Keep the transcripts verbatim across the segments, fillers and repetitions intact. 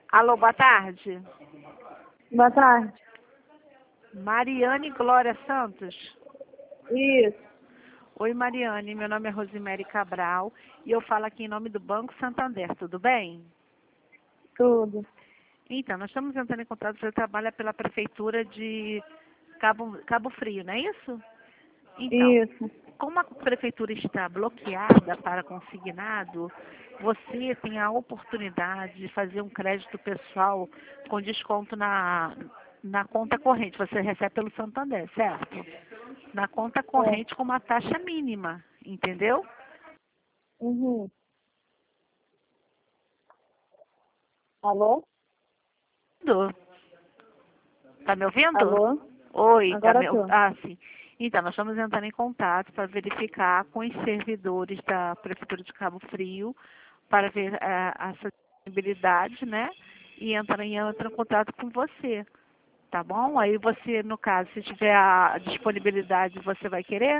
Alô, boa tarde. Boa tarde. Mariane Glória Santos. Isso. Oi, Mariane. Meu nome é Rosemary Cabral e eu falo aqui em nome do Banco Santander. Tudo bem? Tudo. Então, nós estamos entrando em contato. Você trabalha pela Prefeitura de Cabo, Cabo Frio, não é isso? Então, Isso. como a Prefeitura está bloqueada para consignado, você tem a oportunidade de fazer um crédito pessoal com desconto na, na conta corrente. Você recebe pelo Santander, certo? Na conta corrente com uma taxa mínima, entendeu? Uhum. Alô? Tá me ouvindo? Alô? Oi, tá Agora me... tô. Ah, sim. Então, nós estamos entrando em contato para verificar com os servidores da Prefeitura de Cabo Frio para ver eh, a acessibilidade, né? E entrar em, entrar em contato com você, tá bom? Aí você, no caso, se tiver a disponibilidade, você vai querer?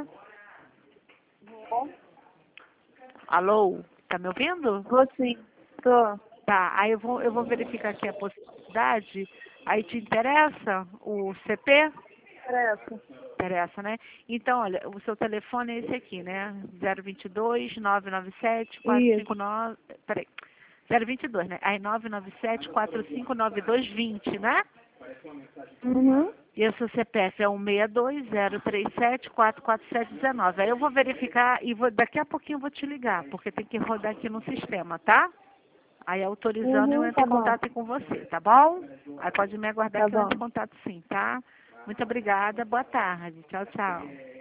Alô? Tá me ouvindo? Vou sim. Tô. Tá, aí eu vou, eu vou verificar aqui a possibilidade. Aí te interessa o C P? Interessa. Interessa, né? Então, olha, o seu telefone é esse aqui, né? zero vinte e dois, nove nove sete, quatro cinco Isso. nove... Peraí. zero vinte e dois, né? Aí nove nove sete, quatro cinco nove dois dois zero, né? Uhum. E o seu C P F é um seis dois zero três sete quatro quatro sete um nove. Aí eu vou verificar e vou, daqui a pouquinho eu vou te ligar, porque tem que rodar aqui no sistema, tá? Aí autorizando eu Uhum, entro tá em bom. contato com você, tá bom? Aí pode me aguardar Tá que eu bom. entro em contato sim, tá? Muito obrigada, boa tarde. Tchau, tchau.